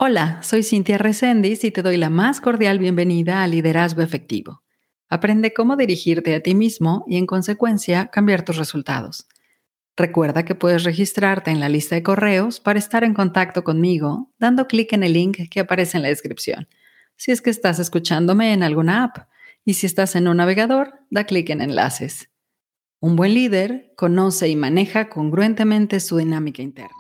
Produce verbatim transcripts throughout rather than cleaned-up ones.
Hola, soy Cintia Reséndiz y te doy la más cordial bienvenida a Liderazgo Efectivo. Aprende cómo dirigirte a ti mismo y, en consecuencia, cambiar tus resultados. Recuerda que puedes registrarte en la lista de correos para estar en contacto conmigo dando clic en el link que aparece en la descripción. Si es que estás escuchándome en alguna app y si estás en un navegador, da clic en enlaces. Un buen líder conoce y maneja congruentemente su dinámica interna.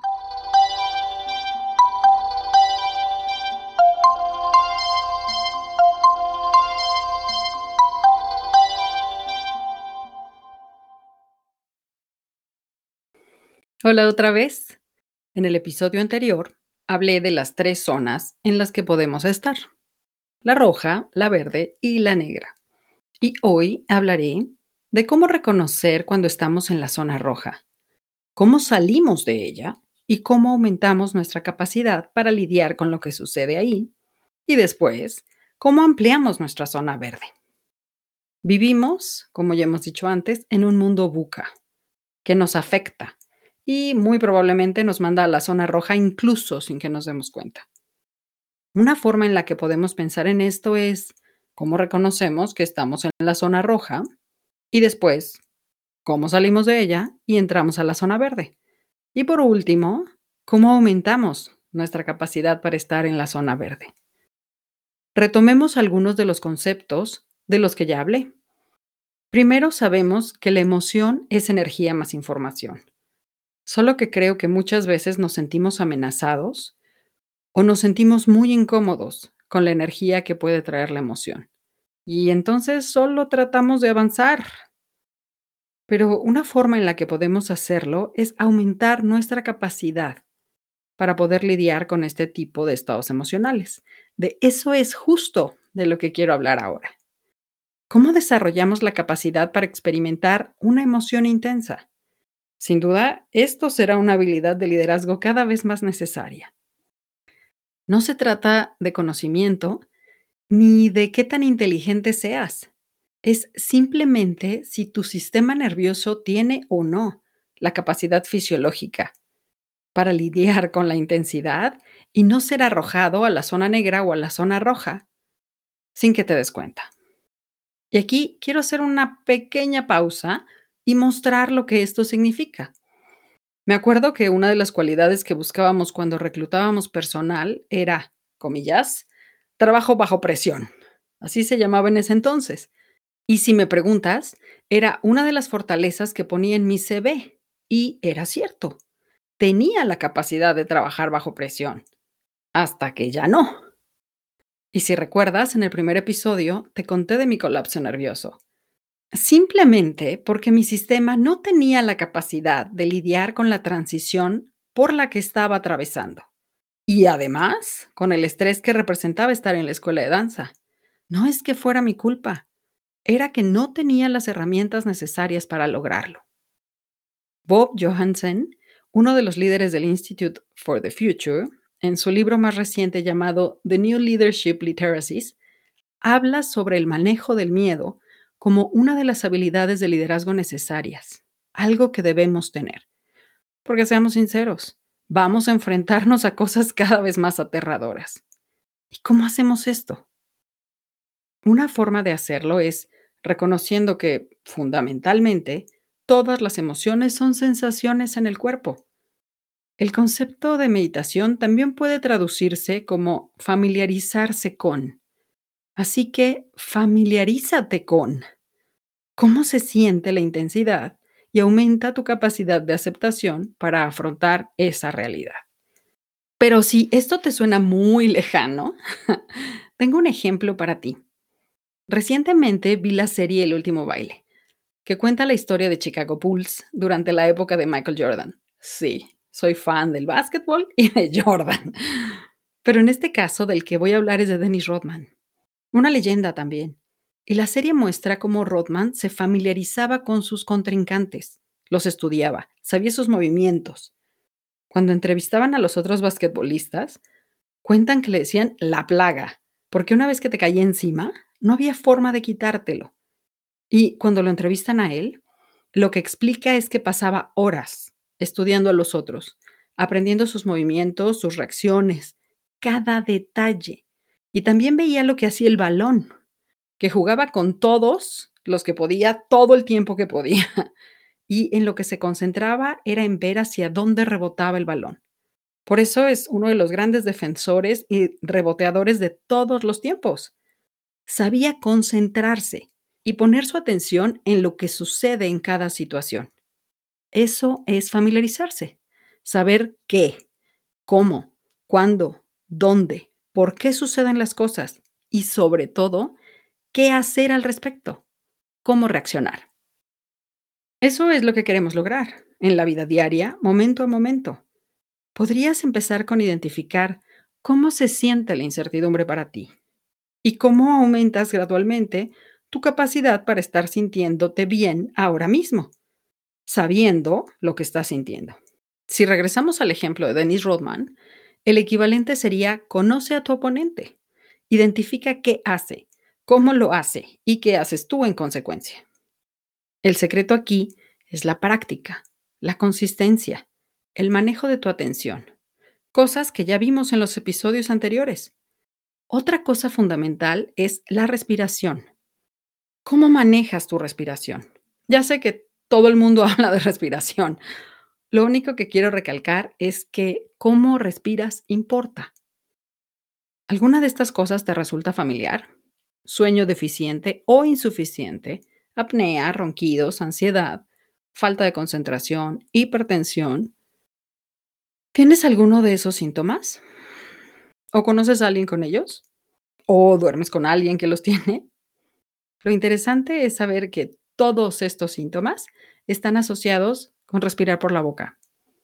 Hola otra vez. En el episodio anterior hablé de las tres zonas en las que podemos estar: la roja, la verde y la negra. Y hoy hablaré de cómo reconocer cuando estamos en la zona roja, cómo salimos de ella y cómo aumentamos nuestra capacidad para lidiar con lo que sucede ahí, y después, cómo ampliamos nuestra zona verde. Vivimos, como ya hemos dicho antes, en un mundo VUCA que nos afecta y muy probablemente nos manda a la zona roja incluso sin que nos demos cuenta. Una forma en la que podemos pensar en esto es cómo reconocemos que estamos en la zona roja y después cómo salimos de ella y entramos a la zona verde. Y por último, cómo aumentamos nuestra capacidad para estar en la zona verde. Retomemos algunos de los conceptos de los que ya hablé. Primero, sabemos que la emoción es energía más información. Solo que creo que muchas veces nos sentimos amenazados o nos sentimos muy incómodos con la energía que puede traer la emoción. Y entonces solo tratamos de avanzar. Pero una forma en la que podemos hacerlo es aumentar nuestra capacidad para poder lidiar con este tipo de estados emocionales. De eso es justo de lo que quiero hablar ahora. ¿Cómo desarrollamos la capacidad para experimentar una emoción intensa? Sin duda, esto será una habilidad de liderazgo cada vez más necesaria. No se trata de conocimiento ni de qué tan inteligente seas. Es simplemente si tu sistema nervioso tiene o no la capacidad fisiológica para lidiar con la intensidad y no ser arrojado a la zona negra o a la zona roja sin que te des cuenta. Y aquí quiero hacer una pequeña pausa y mostrar lo que esto significa. Me acuerdo que una de las cualidades que buscábamos cuando reclutábamos personal era, comillas, trabajo bajo presión. Así se llamaba en ese entonces. Y si me preguntas, era una de las fortalezas que ponía en mi C V. Y era cierto. Tenía la capacidad de trabajar bajo presión. Hasta que ya no. Y si recuerdas, en el primer episodio te conté de mi colapso nervioso. Simplemente porque mi sistema no tenía la capacidad de lidiar con la transición por la que estaba atravesando. Y además, con el estrés que representaba estar en la escuela de danza. No es que fuera mi culpa, era que no tenía las herramientas necesarias para lograrlo. Bob Johansen, uno de los líderes del Institute for the Future, en su libro más reciente llamado The New Leadership Literacies, habla sobre el manejo del miedo como una de las habilidades de liderazgo necesarias, algo que debemos tener. Porque seamos sinceros, vamos a enfrentarnos a cosas cada vez más aterradoras. ¿Y cómo hacemos esto? Una forma de hacerlo es reconociendo que, fundamentalmente, todas las emociones son sensaciones en el cuerpo. El concepto de meditación también puede traducirse como familiarizarse con. Así que familiarízate con cómo se siente la intensidad y aumenta tu capacidad de aceptación para afrontar esa realidad. Pero si esto te suena muy lejano, tengo un ejemplo para ti. Recientemente vi la serie El último baile, que cuenta la historia de Chicago Bulls durante la época de Michael Jordan. Sí, soy fan del básquetbol y de Jordan. Pero en este caso del que voy a hablar es de Dennis Rodman, una leyenda también. Y la serie muestra cómo Rodman se familiarizaba con sus contrincantes, los estudiaba, sabía sus movimientos. Cuando entrevistaban a los otros basquetbolistas, cuentan que le decían la plaga, porque una vez que te caía encima, no había forma de quitártelo. Y cuando lo entrevistan a él, lo que explica es que pasaba horas estudiando a los otros, aprendiendo sus movimientos, sus reacciones, cada detalle. Y también veía lo que hacía el balón, que jugaba con todos los que podía, todo el tiempo que podía. Y en lo que se concentraba era en ver hacia dónde rebotaba el balón. Por eso es uno de los grandes defensores y reboteadores de todos los tiempos. Sabía concentrarse y poner su atención en lo que sucede en cada situación. Eso es familiarizarse. Saber qué, cómo, cuándo, dónde, por qué suceden las cosas y sobre todo, qué hacer al respecto, cómo reaccionar. Eso es lo que queremos lograr en la vida diaria, momento a momento. Podrías empezar con identificar cómo se siente la incertidumbre para ti y cómo aumentas gradualmente tu capacidad para estar sintiéndote bien ahora mismo, sabiendo lo que estás sintiendo. Si regresamos al ejemplo de Dennis Rodman, el equivalente sería: conoce a tu oponente, identifica qué hace, cómo lo hace y qué haces tú en consecuencia. El secreto aquí es la práctica, la consistencia, el manejo de tu atención, cosas que ya vimos en los episodios anteriores. Otra cosa fundamental es la respiración. ¿Cómo manejas tu respiración? Ya sé que todo el mundo habla de respiración. Lo único que quiero recalcar es que cómo respiras importa. ¿Alguna de estas cosas te resulta familiar? ¿Sueño deficiente o insuficiente? ¿Apnea, ronquidos, ansiedad, falta de concentración, hipertensión? ¿Tienes alguno de esos síntomas? ¿O conoces a alguien con ellos? ¿O duermes con alguien que los tiene? Lo interesante es saber que todos estos síntomas están asociados con respirar por la boca.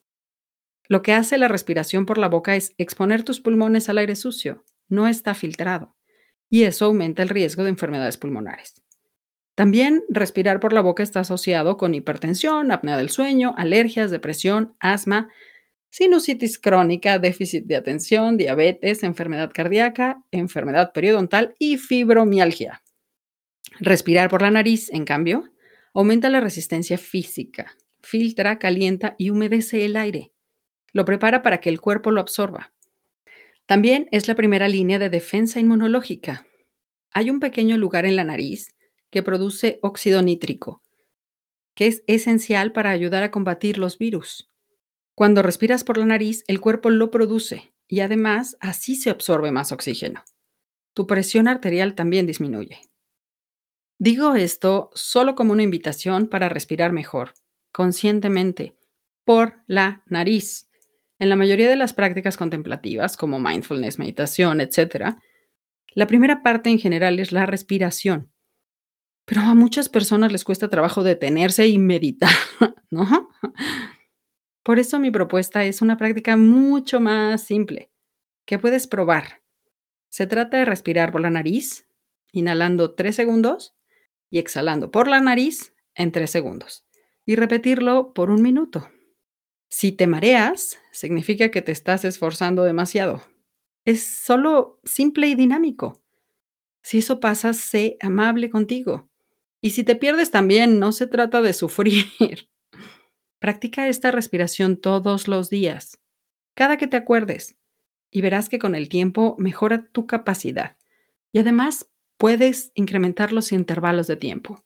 Lo que hace la respiración por la boca es exponer tus pulmones al aire sucio, no está filtrado, y eso aumenta el riesgo de enfermedades pulmonares. También respirar por la boca está asociado con hipertensión, apnea del sueño, alergias, depresión, asma, sinusitis crónica, déficit de atención, diabetes, enfermedad cardíaca, enfermedad periodontal y fibromialgia. Respirar por la nariz, en cambio, aumenta la resistencia física, filtra, calienta y humedece el aire. Lo prepara para que el cuerpo lo absorba. También es la primera línea de defensa inmunológica. Hay un pequeño lugar en la nariz que produce óxido nítrico, que es esencial para ayudar a combatir los virus. Cuando respiras por la nariz, el cuerpo lo produce y además así se absorbe más oxígeno. Tu presión arterial también disminuye. Digo esto solo como una invitación para respirar mejor, conscientemente, por la nariz. En la mayoría de las prácticas contemplativas, como mindfulness, meditación, etcétera, la primera parte en general es la respiración, pero a muchas personas les cuesta trabajo detenerse y meditar, ¿no? Por eso mi propuesta es una práctica mucho más simple, que puedes probar. Se trata de respirar por la nariz, inhalando tres segundos y exhalando por la nariz en tres segundos, y repetirlo por un minuto. Si te mareas, significa que te estás esforzando demasiado. Es solo simple y dinámico. Si eso pasa, sé amable contigo. Y si te pierdes también, no se trata de sufrir. Practica esta respiración todos los días, cada que te acuerdes, y verás que con el tiempo mejora tu capacidad. Y además, puedes incrementar los intervalos de tiempo.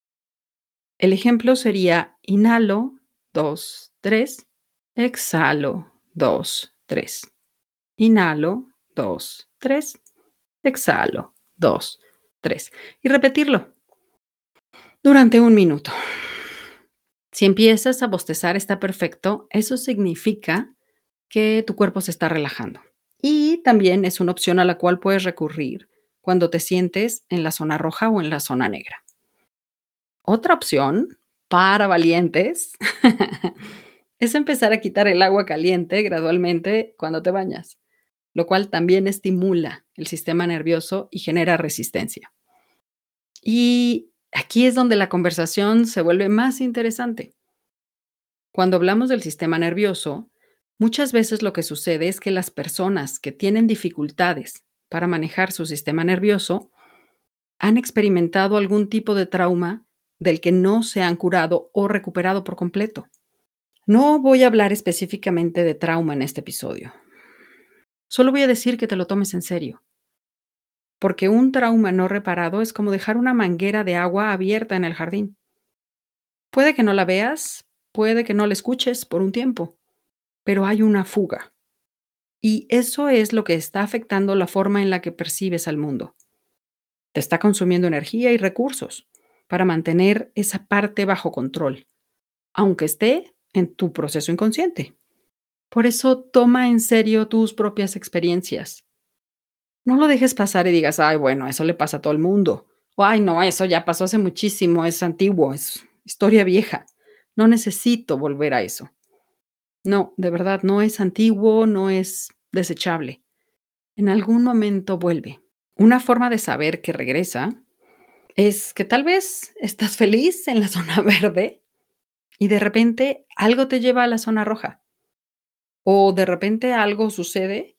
El ejemplo sería: inhalo, dos, tres, exhalo, dos, tres. Inhalo, dos, tres, exhalo, dos, tres. Y repetirlo durante un minuto. Si empiezas a bostezar, está perfecto. Eso significa que tu cuerpo se está relajando. Y también es una opción a la cual puedes recurrir cuando te sientes en la zona roja o en la zona negra. Otra opción para valientes es empezar a quitar el agua caliente gradualmente cuando te bañas, lo cual también estimula el sistema nervioso y genera resistencia. Y aquí es donde la conversación se vuelve más interesante. Cuando hablamos del sistema nervioso, muchas veces lo que sucede es que las personas que tienen dificultades para manejar su sistema nervioso han experimentado algún tipo de trauma del que no se han curado o recuperado por completo. No voy a hablar específicamente de trauma en este episodio. Solo voy a decir que te lo tomes en serio, porque un trauma no reparado es como dejar una manguera de agua abierta en el jardín. Puede que no la veas, puede que no la escuches por un tiempo, pero hay una fuga. Y eso es lo que está afectando la forma en la que percibes al mundo. Te está consumiendo energía y recursos para mantener esa parte bajo control, aunque esté en tu proceso inconsciente. Por eso toma en serio tus propias experiencias. No lo dejes pasar y digas, ay, bueno, eso le pasa a todo el mundo. O, ay, no, eso ya pasó hace muchísimo, es antiguo, es historia vieja. No necesito volver a eso. No, de verdad, no es antiguo, no es desechable. En algún momento vuelve. Una forma de saber que regresa es que tal vez estás feliz en la zona verde y de repente algo te lleva a la zona roja. O de repente algo sucede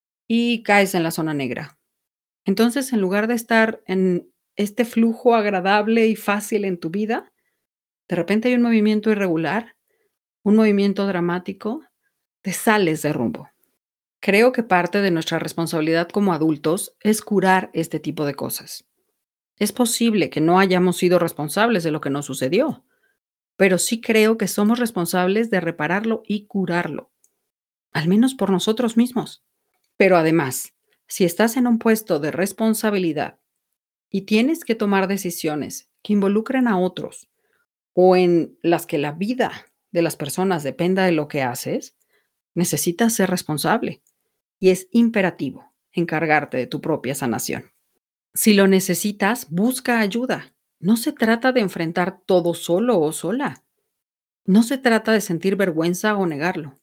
y caes en la zona negra. Entonces, en lugar de estar en este flujo agradable y fácil en tu vida, de repente hay un movimiento irregular, un movimiento dramático, te sales de rumbo. Creo que parte de nuestra responsabilidad como adultos es curar este tipo de cosas. Es posible que no hayamos sido responsables de lo que nos sucedió, pero sí creo que somos responsables de repararlo y curarlo, al menos por nosotros mismos. Pero además, si estás en un puesto de responsabilidad y tienes que tomar decisiones que involucren a otros o en las que la vida de las personas dependa de lo que haces, necesitas ser responsable y es imperativo encargarte de tu propia sanación. Si lo necesitas, busca ayuda. No se trata de enfrentar todo solo o sola. No se trata de sentir vergüenza o negarlo.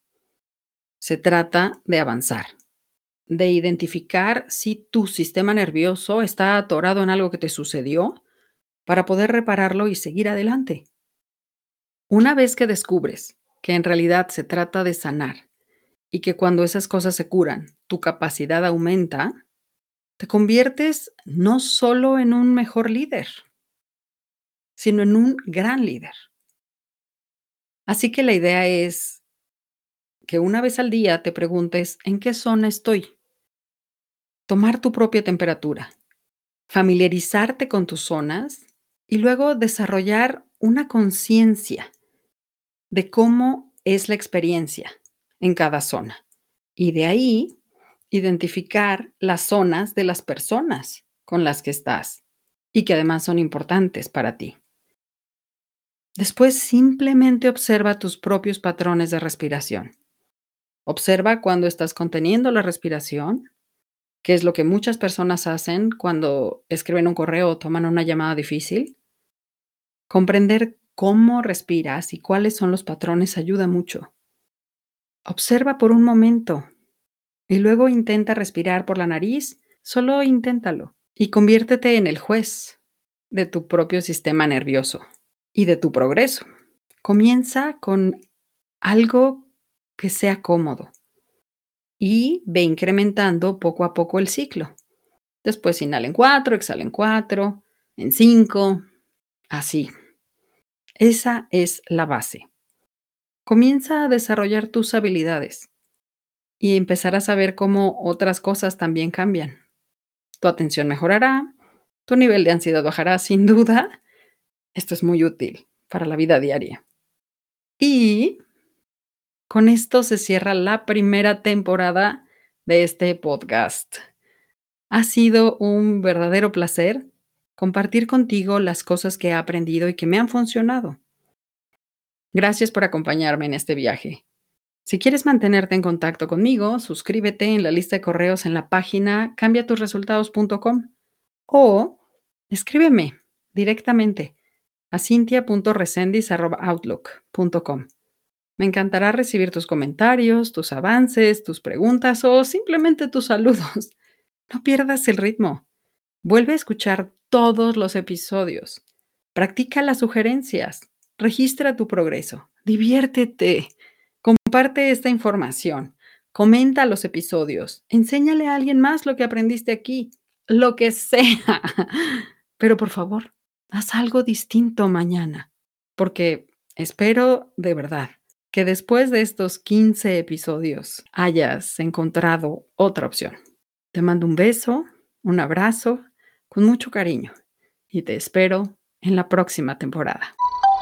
Se trata de avanzar, de identificar si tu sistema nervioso está atorado en algo que te sucedió para poder repararlo y seguir adelante. Una vez que descubres que en realidad se trata de sanar y que cuando esas cosas se curan, tu capacidad aumenta, te conviertes no solo en un mejor líder, sino en un gran líder. Así que la idea es que una vez al día te preguntes en qué zona estoy, tomar tu propia temperatura, familiarizarte con tus zonas y luego desarrollar una conciencia de cómo es la experiencia en cada zona. Y de ahí, identificar las zonas de las personas con las que estás y que además son importantes para ti. Después, simplemente observa tus propios patrones de respiración. Observa cuando estás conteniendo la respiración, que es lo que muchas personas hacen cuando escriben un correo o toman una llamada difícil. Comprender cómo respiras y cuáles son los patrones ayuda mucho. Observa por un momento y luego intenta respirar por la nariz, solo inténtalo y conviértete en el juez de tu propio sistema nervioso y de tu progreso. Comienza con algo que sea cómodo y ve incrementando poco a poco el ciclo. Después inhala en cuatro, exhala en cuatro, en cinco, así. Esa es la base. Comienza a desarrollar tus habilidades y empezarás a ver cómo otras cosas también cambian. Tu atención mejorará, tu nivel de ansiedad bajará sin duda. Esto es muy útil para la vida diaria. Y con esto se cierra la primera temporada de este podcast. Ha sido un verdadero placer compartir contigo las cosas que he aprendido y que me han funcionado. Gracias por acompañarme en este viaje. Si quieres mantenerte en contacto conmigo, suscríbete en la lista de correos en la página cambia tus resultados punto com o escríbeme directamente a cintia punto resendis arroba outlook punto com. Me encantará recibir tus comentarios, tus avances, tus preguntas o simplemente tus saludos. No pierdas el ritmo. Vuelve a escuchar todos los episodios. Practica las sugerencias. Registra tu progreso. Diviértete. Comparte esta información. Comenta los episodios. Enséñale a alguien más lo que aprendiste aquí. Lo que sea. Pero por favor, haz algo distinto mañana. Porque espero de verdad que después de estos quince episodios hayas encontrado otra opción. Te mando un beso, un abrazo, con mucho cariño y te espero en la próxima temporada.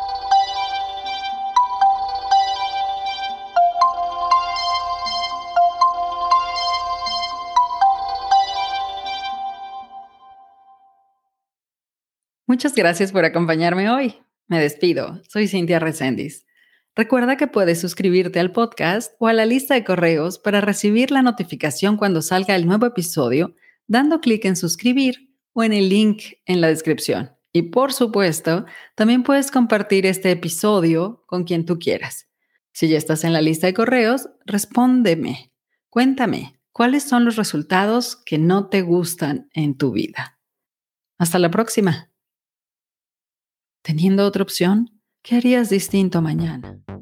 Muchas gracias por acompañarme hoy. Me despido. Soy Cintia Reséndiz. Recuerda que puedes suscribirte al podcast o a la lista de correos para recibir la notificación cuando salga el nuevo episodio, dando clic en suscribir o en el link en la descripción. Y por supuesto, también puedes compartir este episodio con quien tú quieras. Si ya estás en la lista de correos, respóndeme. Cuéntame, ¿cuáles son los resultados que no te gustan en tu vida? Hasta la próxima. Teniendo otra opción, ¿qué harías distinto mañana?